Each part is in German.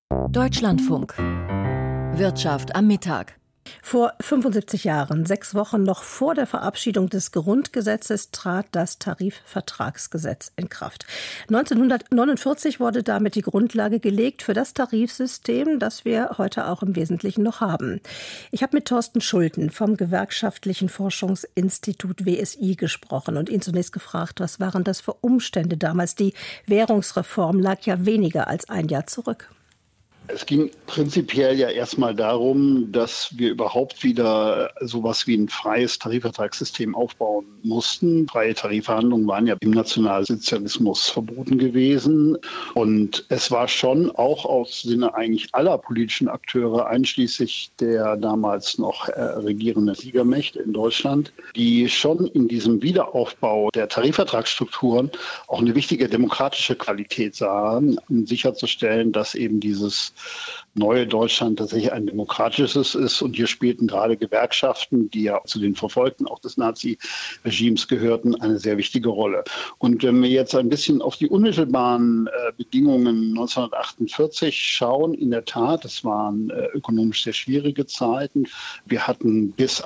Deutschlandfunk. Wirtschaft am Mittag. Vor 75 Jahren, 6 Wochen noch vor der Verabschiedung des Grundgesetzes, trat das Tarifvertragsgesetz in Kraft. 1949 wurde damit die Grundlage gelegt für das Tarifsystem, das wir heute auch im Wesentlichen noch haben. Ich habe mit Thorsten Schulten vom Gewerkschaftlichen Forschungsinstitut WSI gesprochen und ihn zunächst gefragt, was waren das für Umstände damals? Die Währungsreform lag ja weniger als ein Jahr zurück. Es ging prinzipiell ja erstmal darum, dass wir überhaupt wieder sowas wie ein freies Tarifvertragssystem aufbauen mussten. Freie Tarifverhandlungen waren ja im Nationalsozialismus verboten gewesen. Und es war schon auch aus Sinne eigentlich aller politischen Akteure, einschließlich der damals noch regierenden Siegermächte in Deutschland, die schon in diesem Wiederaufbau der Tarifvertragsstrukturen auch eine wichtige demokratische Qualität sahen, um sicherzustellen, dass eben dieses neue Deutschland tatsächlich ein demokratisches ist. Und hier spielten gerade Gewerkschaften, die ja zu den Verfolgten auch des Nazi-Regimes gehörten, eine sehr wichtige Rolle. Und wenn wir jetzt ein bisschen auf die unmittelbaren Bedingungen 1948 schauen, in der Tat, das waren ökonomisch sehr schwierige Zeiten. Wir hatten bis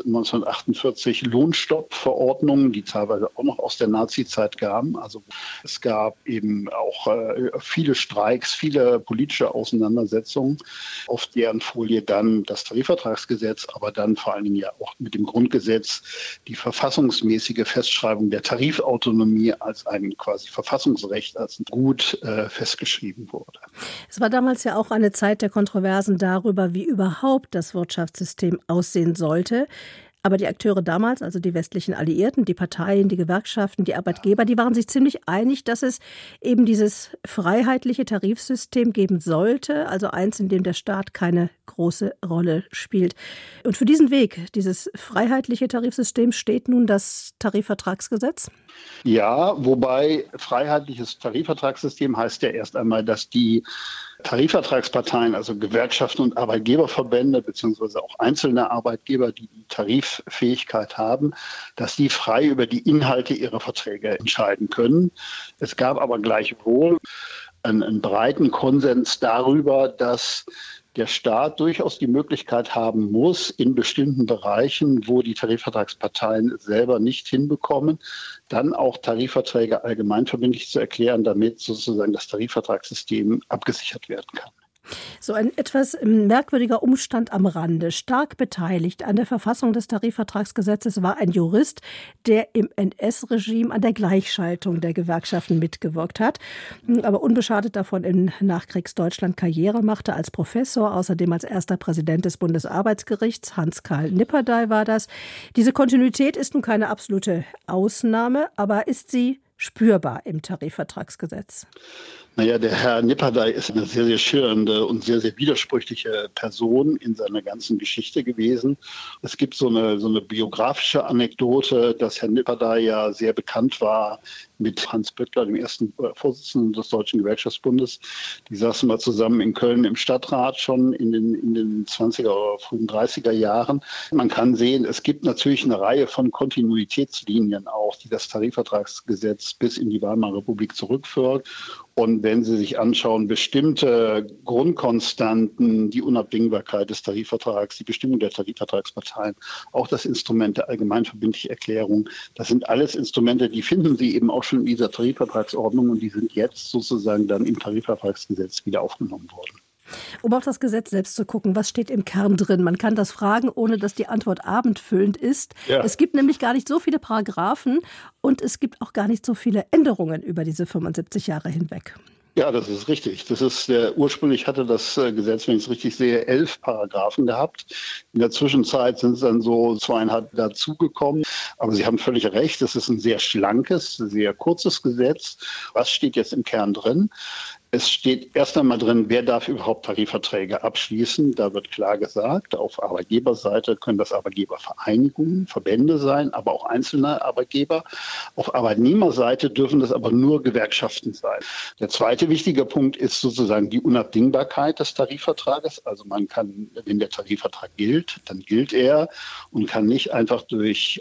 1948 Lohnstoppverordnungen, die teilweise auch noch aus der Nazi-Zeit kamen. Also es gab eben auch viele Streiks, viele politische Auseinandersetzungen, auf deren Folie dann das Tarifvertragsgesetz, aber dann vor allen Dingen ja auch mit dem Grundgesetz die verfassungsmäßige Festschreibung der Tarifautonomie als ein quasi Verfassungsrecht, als ein Gut festgeschrieben wurde. Es war damals ja auch eine Zeit der Kontroversen darüber, wie überhaupt das Wirtschaftssystem aussehen sollte. Aber die Akteure damals, also die westlichen Alliierten, die Parteien, die Gewerkschaften, die Arbeitgeber, die waren sich ziemlich einig, dass es eben dieses freiheitliche Tarifsystem geben sollte, also eins, in dem der Staat keine große Rolle spielt. Und für diesen Weg, dieses freiheitliche Tarifsystem, steht nun das Tarifvertragsgesetz? Ja, wobei freiheitliches Tarifvertragssystem heißt ja erst einmal, dass die Tarifvertragsparteien, also Gewerkschaften und Arbeitgeberverbände beziehungsweise auch einzelne Arbeitgeber, die die Tariffähigkeit haben, dass die frei über die Inhalte ihrer Verträge entscheiden können. Es gab aber gleichwohl einen breiten Konsens darüber, dass der Staat durchaus die Möglichkeit haben muss, in bestimmten Bereichen, wo die Tarifvertragsparteien selber nicht hinbekommen, dann auch Tarifverträge allgemeinverbindlich zu erklären, damit sozusagen das Tarifvertragssystem abgesichert werden kann. So ein etwas merkwürdiger Umstand am Rande. Stark beteiligt an der Verfassung des Tarifvertragsgesetzes war ein Jurist, der im NS-Regime an der Gleichschaltung der Gewerkschaften mitgewirkt hat, aber unbeschadet davon in Nachkriegsdeutschland Karriere machte als Professor, außerdem als erster Präsident des Bundesarbeitsgerichts. Hans-Karl Nipperdey war das. Diese Kontinuität ist nun keine absolute Ausnahme, aber ist sie spürbar im Tarifvertragsgesetz? Naja, der Herr Nipperdey ist eine sehr, sehr schillernde und sehr, sehr widersprüchliche Person in seiner ganzen Geschichte gewesen. Es gibt so eine biografische Anekdote, dass Herr Nipperdey ja sehr bekannt war mit Hans Böttger, dem ersten Vorsitzenden des Deutschen Gewerkschaftsbundes. Die saßen mal zusammen in Köln im Stadtrat schon in den 20er oder frühen 30er Jahren. Man kann sehen, es gibt natürlich eine Reihe von Kontinuitätslinien auch, die das Tarifvertragsgesetz bis in die Weimarer Republik zurückführt. Und wenn Sie sich anschauen, bestimmte Grundkonstanten, die Unabdingbarkeit des Tarifvertrags, die Bestimmung der Tarifvertragsparteien, auch das Instrument der allgemeinverbindlichen Erklärung, das sind alles Instrumente, die finden Sie eben auch schon in dieser Tarifvertragsordnung und die sind jetzt sozusagen dann im Tarifvertragsgesetz wieder aufgenommen worden. Um auf das Gesetz selbst zu gucken, was steht im Kern drin? Man kann das fragen, ohne dass die Antwort abendfüllend ist. Ja. Es gibt nämlich gar nicht so viele Paragraphen und es gibt auch gar nicht so viele Änderungen über diese 75 Jahre hinweg. Ja, das ist richtig. Ursprünglich hatte das Gesetz, wenn ich es richtig sehe, 11 Paragraphen gehabt. In der Zwischenzeit sind es dann so 2,5 dazugekommen. Aber Sie haben völlig recht, es ist ein sehr schlankes, sehr kurzes Gesetz. Was steht jetzt im Kern drin? Es steht erst einmal drin, wer darf überhaupt Tarifverträge abschließen. Da wird klar gesagt, auf Arbeitgeberseite können das Arbeitgebervereinigungen, Verbände sein, aber auch einzelne Arbeitgeber. Auf Arbeitnehmerseite dürfen das aber nur Gewerkschaften sein. Der zweite wichtige Punkt ist sozusagen die Unabdingbarkeit des Tarifvertrages. Also man kann, wenn der Tarifvertrag gilt, dann gilt er und kann nicht einfach durch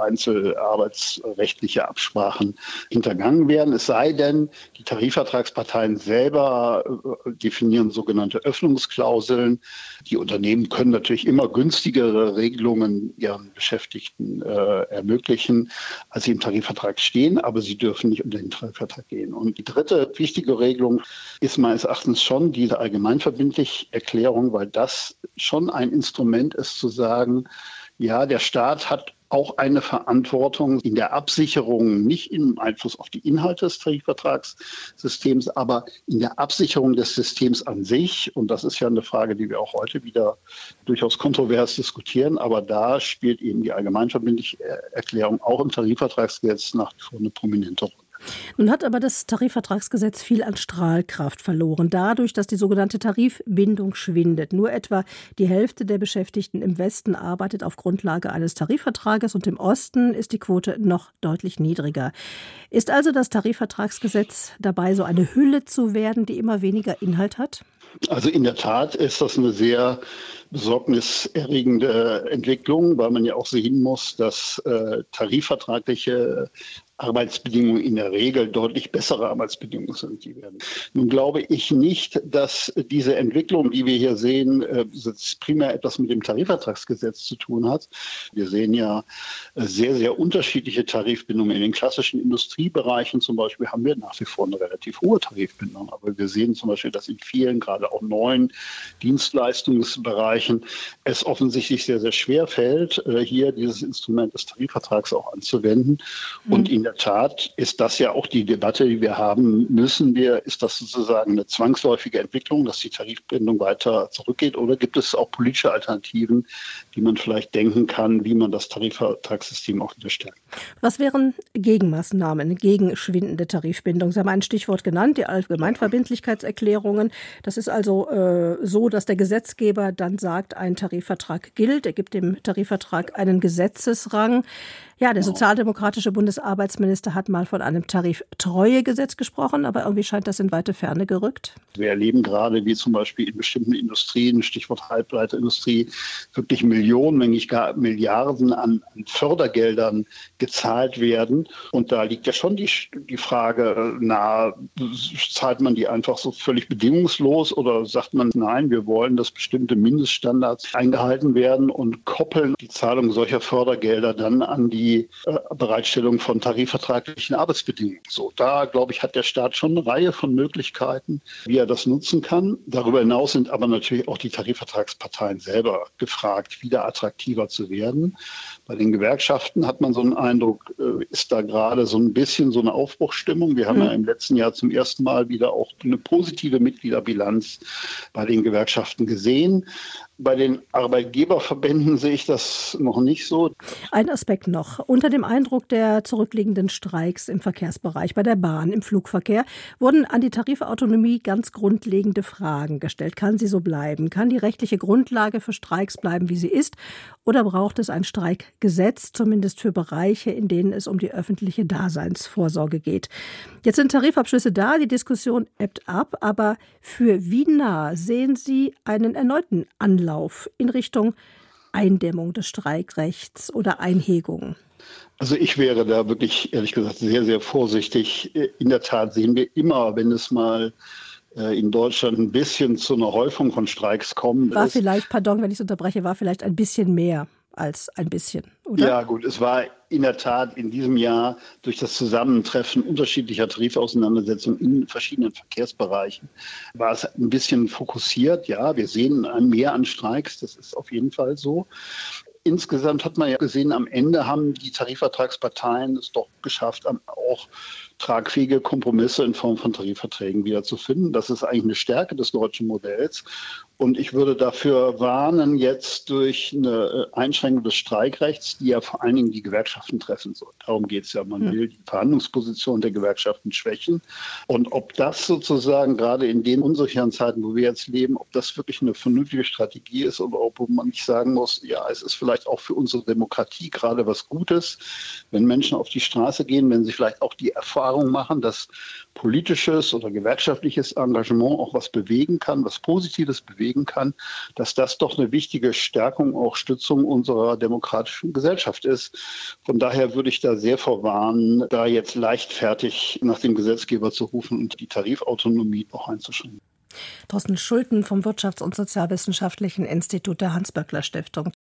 einzelarbeitsrechtliche Absprachen hintergangen werden. Es sei denn, die Tarifvertragsparteien Parteien selber definieren sogenannte Öffnungsklauseln. Die Unternehmen können natürlich immer günstigere Regelungen ihren Beschäftigten ermöglichen, als sie im Tarifvertrag stehen, aber sie dürfen nicht unter den Tarifvertrag gehen. Und die dritte wichtige Regelung ist meines Erachtens schon diese allgemeinverbindliche Erklärung, weil das schon ein Instrument ist, zu sagen, ja, der Staat hat auch eine Verantwortung in der Absicherung, nicht im Einfluss auf die Inhalte des Tarifvertragssystems, aber in der Absicherung des Systems an sich. Und das ist ja eine Frage, die wir auch heute wieder durchaus kontrovers diskutieren. Aber da spielt eben die allgemeinverbindliche Erklärung auch im Tarifvertragsgesetz nach wie vor eine prominente Rolle. Nun hat aber das Tarifvertragsgesetz viel an Strahlkraft verloren, dadurch, dass die sogenannte Tarifbindung schwindet. Nur etwa die Hälfte der Beschäftigten im Westen arbeitet auf Grundlage eines Tarifvertrages und im Osten ist die Quote noch deutlich niedriger. Ist also das Tarifvertragsgesetz dabei, so eine Hülle zu werden, die immer weniger Inhalt hat? Also in der Tat ist das eine sehr besorgniserregende Entwicklung, weil man ja auch sehen muss, dass tarifvertragliche Arbeitsbedingungen in der Regel deutlich bessere Arbeitsbedingungen sind. Die werden. Nun glaube ich nicht, dass diese Entwicklung, die wir hier sehen, primär etwas mit dem Tarifvertragsgesetz zu tun hat. Wir sehen ja sehr, sehr unterschiedliche Tarifbindungen. In den klassischen Industriebereichen zum Beispiel haben wir nach wie vor eine relativ hohe Tarifbindung. Aber wir sehen zum Beispiel, dass in vielen, gerade auch neuen Dienstleistungsbereichen, es offensichtlich sehr, sehr schwer fällt, hier dieses Instrument des Tarifvertrags auch anzuwenden. Und in der Tat ist das ja auch die Debatte, die wir haben müssen. Ist das sozusagen eine zwangsläufige Entwicklung, dass die Tarifbindung weiter zurückgeht? Oder gibt es auch politische Alternativen, die man vielleicht denken kann, wie man das Tarifvertragssystem auch wieder stärkt? Was wären Gegenmaßnahmen gegen schwindende Tarifbindung? Sie haben ein Stichwort genannt, die Allgemeinverbindlichkeitserklärungen. Das ist also so, dass der Gesetzgeber dann sagt, ein Tarifvertrag gilt. Er gibt dem Tarifvertrag einen Gesetzesrang. Ja, der sozialdemokratische Bundesarbeitsminister hat mal von einem Tariftreuegesetz gesprochen, aber irgendwie scheint das in weite Ferne gerückt. Wir erleben gerade, wie zum Beispiel in bestimmten Industrien, Stichwort Halbleiterindustrie, wirklich Millionen, wenn nicht gar Milliarden an Fördergeldern gezahlt werden. Und da liegt ja schon die Frage nahe, zahlt man die einfach so völlig bedingungslos oder sagt man, nein, wir wollen, dass bestimmte Mindeststandards eingehalten werden und koppeln die Zahlung solcher Fördergelder dann an die Bereitstellung von tarifvertraglichen Arbeitsbedingungen. So, da, glaube ich, hat der Staat schon eine Reihe von Möglichkeiten, wie er das nutzen kann. Darüber hinaus sind aber natürlich auch die Tarifvertragsparteien selber gefragt, wieder attraktiver zu werden. Bei den Gewerkschaften hat man so einen Eindruck, ist da gerade so ein bisschen so eine Aufbruchsstimmung. Wir haben ja im letzten Jahr zum ersten Mal wieder auch eine positive Mitgliederbilanz bei den Gewerkschaften gesehen. Bei den Arbeitgeberverbänden sehe ich das noch nicht so. Ein Aspekt noch. Unter dem Eindruck der zurückliegenden Streiks im Verkehrsbereich, bei der Bahn, im Flugverkehr, wurden an die Tarifautonomie ganz grundlegende Fragen gestellt. Kann sie so bleiben? Kann die rechtliche Grundlage für Streiks bleiben, wie sie ist? Oder braucht es ein Streikgesetz, zumindest für Bereiche, in denen es um die öffentliche Daseinsvorsorge geht? Jetzt sind Tarifabschlüsse da, die Diskussion ebbt ab, aber für wie nah sehen Sie einen erneuten Anlauf in Richtung Eindämmung des Streikrechts oder Einhegung? Also ich wäre da wirklich, ehrlich gesagt, sehr, sehr vorsichtig. In der Tat sehen wir immer, wenn es mal in Deutschland ein bisschen zu einer Häufung von Streiks kommt. War vielleicht, pardon, wenn ich es unterbreche, war vielleicht ein bisschen mehr als ein bisschen, oder? Ja gut, es war in der Tat in diesem Jahr durch das Zusammentreffen unterschiedlicher Tarifauseinandersetzungen in verschiedenen Verkehrsbereichen war es ein bisschen fokussiert. Ja, wir sehen mehr an Streiks, das ist auf jeden Fall so. Insgesamt hat man ja gesehen, am Ende haben die Tarifvertragsparteien es doch geschafft, auch tragfähige Kompromisse in Form von Tarifverträgen wieder zu finden. Das ist eigentlich eine Stärke des deutschen Modells. Und ich würde dafür warnen, jetzt durch eine Einschränkung des Streikrechts, die ja vor allen Dingen die Gewerkschaften treffen soll. Darum geht es ja. Man will die Verhandlungsposition der Gewerkschaften schwächen. Und ob das sozusagen gerade in den unsicheren Zeiten, wo wir jetzt leben, ob das wirklich eine vernünftige Strategie ist oder ob man nicht sagen muss, ja, es ist vielleicht auch für unsere Demokratie gerade was Gutes, wenn Menschen auf die Straße gehen, wenn sie vielleicht auch die Erfahrung Erfahrung machen, dass politisches oder gewerkschaftliches Engagement auch was bewegen kann, was Positives bewegen kann, dass das doch eine wichtige Stärkung, auch Stützung unserer demokratischen Gesellschaft ist. Von daher würde ich da sehr vorwarnen, da jetzt leichtfertig nach dem Gesetzgeber zu rufen und die Tarifautonomie auch einzuschränken. Thorsten Schulten vom Wirtschafts- und Sozialwissenschaftlichen Institut der Hans-Böckler-Stiftung.